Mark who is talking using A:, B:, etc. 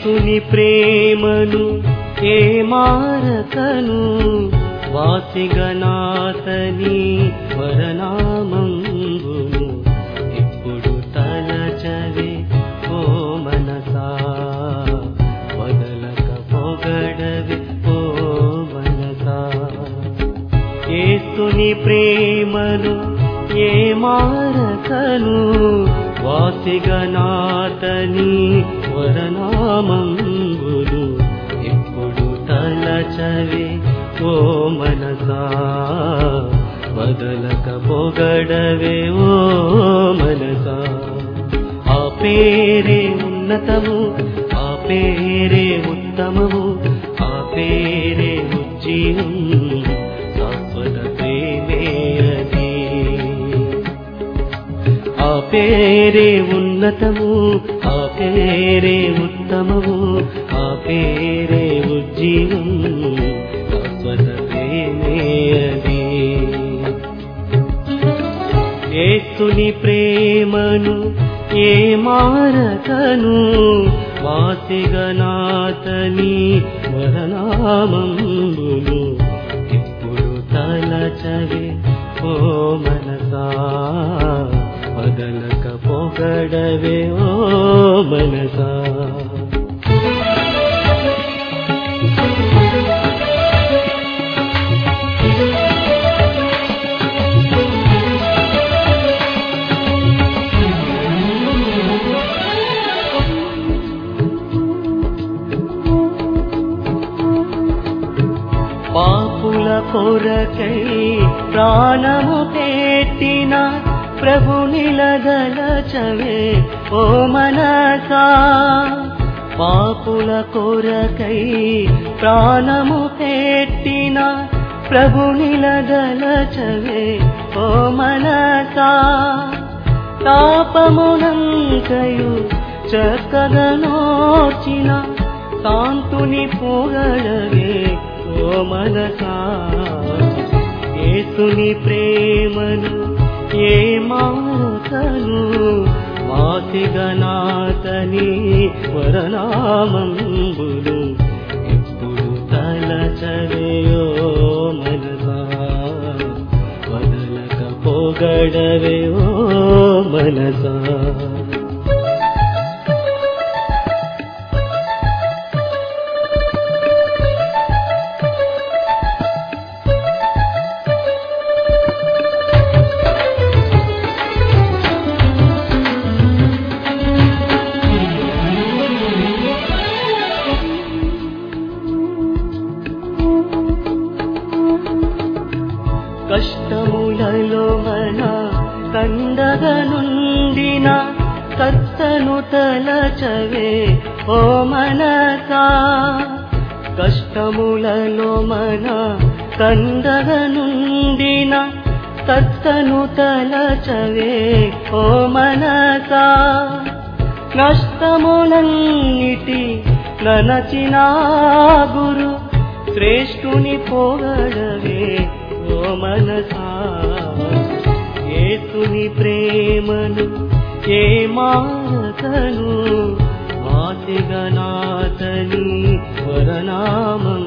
A: యేసుని ప్రేమను ఏ మారకను వాసిగనాతని వరనామంబును ఇప్పుడు తలచవే ఓ మనసా వదలక పొగడవే ఓ మనసా యేసుని ప్రేమను ఏ మారకను వాసిగనాతని వరనామంబును ఇప్పుడు తలచవే ఓ మనసా వదలక పొగడవే ఓ మనసా ఆ పేరే ఉన్నతము ఆ పేరే ఉత్తమము ఆ పేరే ఉజ్జీవం శాశ్వత ప్రేమే అది ఆ పేరే ఉన్నతము ఆ పేరే ఉత్తమము ఆ పేరే ఉజ్జీవం శాశ్వత ప్రేమే అది యేసుని ప్రేమను ఏ మారకను వాసిగనాతని వరనామంబును ఇప్పుడు తలచవే ఓ మనసా వదలక పొగడవే ఓ మనసా పాపుల కొరకై ప్రాణము పెట్టిన ప్రభు నిలదలచవే ఓ మనసా పాపుల కొరకై ప్రాణము పెట్టిన ప్రభు నిలదలచవే ఓ మనసా తాపమునంతయు చక్కగా నోచిన శాంతుని పొగడవే ఓ మనసా యేసుని ప్రేమను ఏ మారకను వాసిగనాతని వరనామంబును ఇప్పుడు తలచవే ఓ మనసా వదలక పొగడవే ఓ మనసా కష్టములలో మన కండగనుండిన కర్తను తలచవే ఓ మనసా కష్టములలో మన కండగనుండిన కర్తను తలచవే ఓ మనసా నష్టములన్నిటి ననచిన గురు శ్రేష్ఠుని పొగడవే ఓ మనసా యేసుని ప్రేమను ఏ మారకను వాసిగనాతని వరనామం